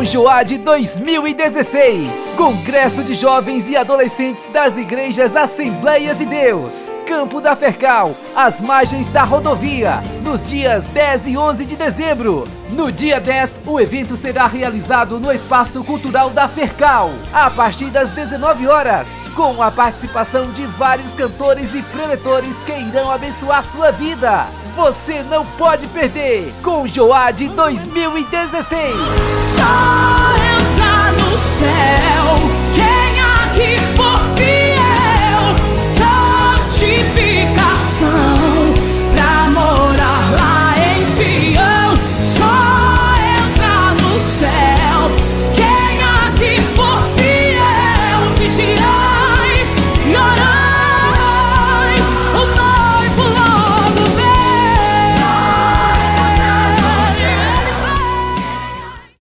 Joad 2016, Congresso de Jovens e Adolescentes das Igrejas Assembleias de Deus, Campo da Fercal, às margens da rodovia, nos dias 10 e 11 de dezembro. No dia 10, o evento será realizado no Espaço Cultural da Fercal, a partir das 19 horas, com a participação de vários cantores e preletores que irão abençoar sua vida. Você não pode perder com Joad 2016. Só entrar no céu.